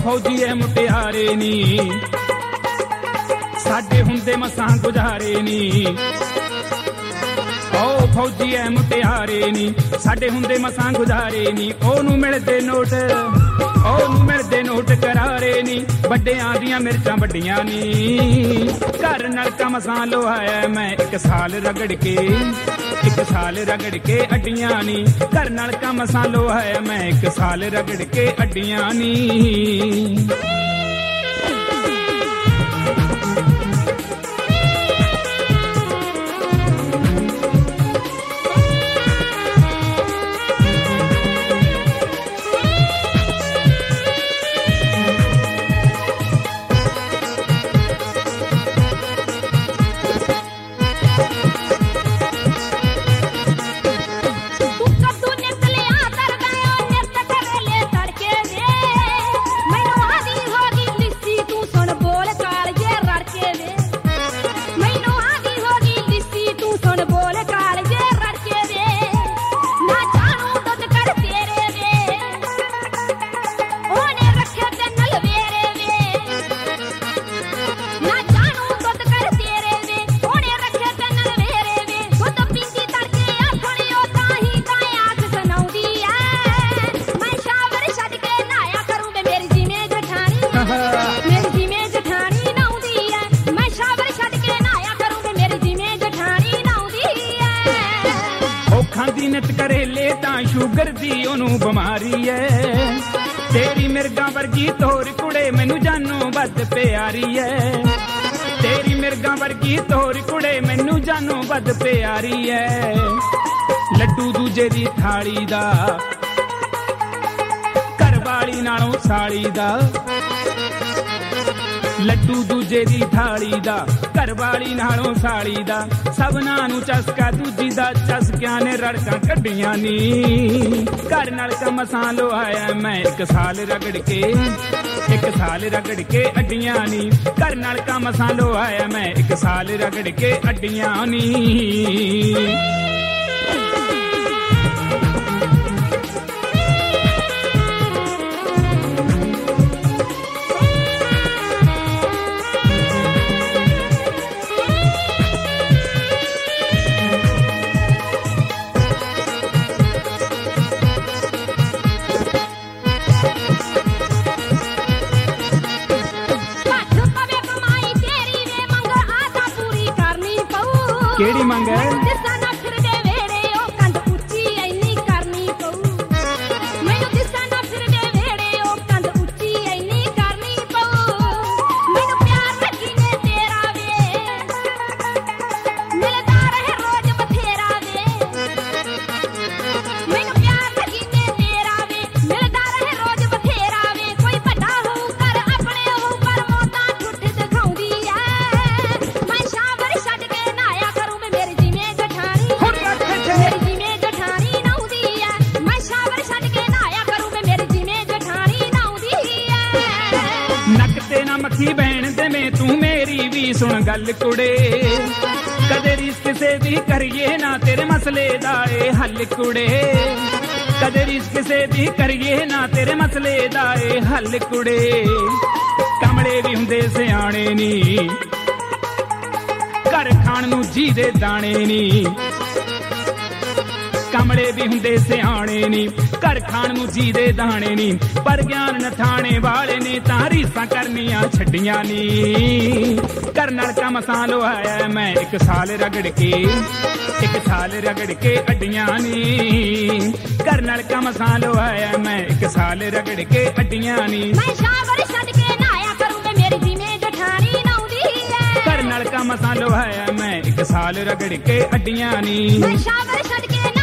फौजीए मुटियारे नी साडे हुंदे मसां गुजारे नी ओ फौजीए मुटियारे नी साडे हुंदे मसां गुजारे नी ओनू मिलदे नोट करारे नी वड्डियां दियां मिर्चां वड्डियां नी घर नलका मसां लोहाया मैं एक साल रगड़ के अड्डियां नी घर नलका मसां लोहाया मैं एक साल रगड़ के अड्डियां नी करेले तां शुगर दी ओनू बीमारी है तेरी मिर्गा वर्गी तोर कुड़े मैनू जानू बद प्यारी है तेरी मिर्गा वर्गी तोर कुड़े मैनू जानू बद प्यारी है लड्डू दूजे दी थाली दा घरवाली नालों साली दा लड्डू दूजे दी थाली दा घरवाली नालों साली दा सबना नू चसका दूजी दा चसकियां ने रड़कां कड्डियां नी घर नलका मसां लोहाया मैं एक साल रगड़ के अड्डियां नी घर नलका मसां लोहाया मैं एक साल रगड़ के अड्डियां नी केड़ी मंग है मक्खी बहन दे में तू मेरी भी सुन गल कुड़े कदे रिश्क से भी करिए ना तेरे मसले दाए हल कुड़े कदे रिश्क से भी करिए ना तेरे मसले दाए हल कुड़े कमले भी हुंदे सियाणे नी घर खाण नू जी दे दाणे नी कमले भी हुंदे सियाणे नी घर खाण नू जी दे दाणे नी पर ज्ञान नथाणे वाले ने तां रीसां करनियां छड्डियां नी घर नलका मसां लोहाया मैं एक साल रगड़ के अड्डियां नी घर नलका मसां लोहाया मैं एक साल रगड़ के अड्डियां नी मैं शावर छड्ड के नहाया करूं ते मेरी जिमें जठानी नौंदी है घर नलका मसां लोहाया मैं एक साल रगड़ के अड्डियां नी मैं शावर छड्ड के